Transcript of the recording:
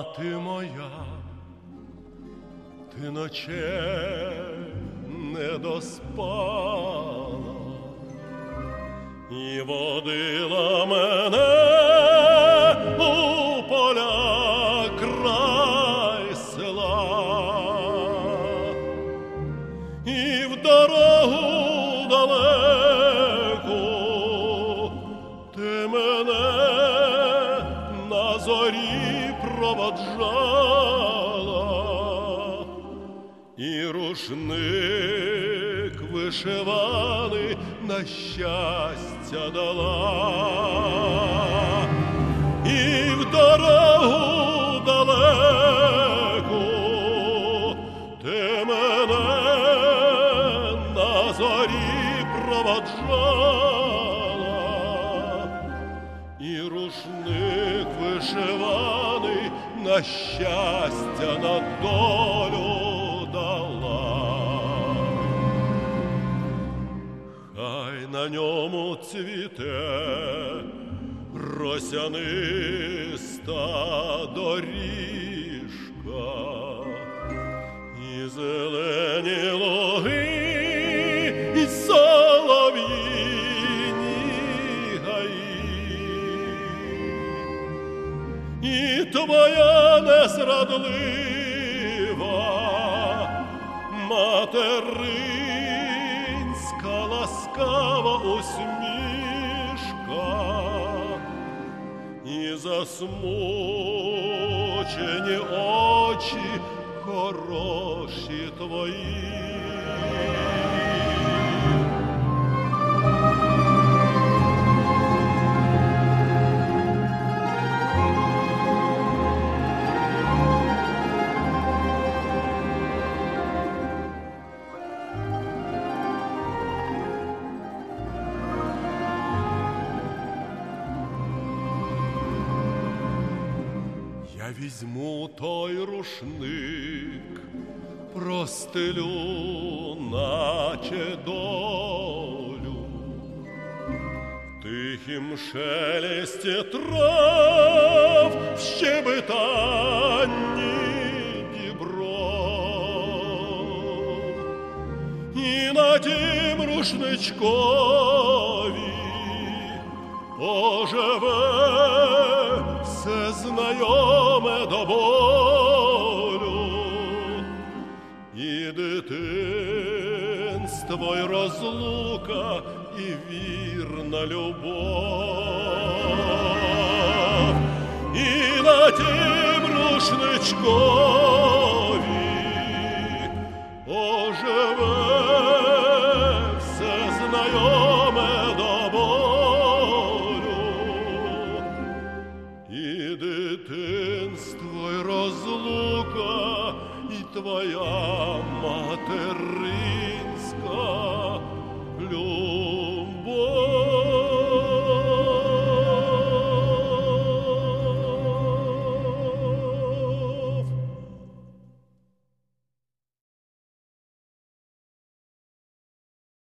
Мати моя, ти ночей не доспала і водила мене у поля край села, і в дорогу далеку ти мене на зорі проводжала, і рушник вишиваний на щастя дала, і в дорогу далеку ти мене на зорі проводжала, і рушник вишиваний на щастя, на долю дала. Хай на ньому цвіте росяниста доріжка, і зелені луги, і солов'їні гаї, і твоя незрадлива материнська ласкава усмішка, і засмучені очі хороші твої. Я візьму той рушник, простелю, наче долю, в тихім шелесті трав, в щебетанні дібров, і на тім рушничкові оживе все знайоме до болю, і дитинство, й розлука, і вірна любов, і на тім рушничкові оживе все знайоме до болю, і дитинство, й розлука, і твоя материнська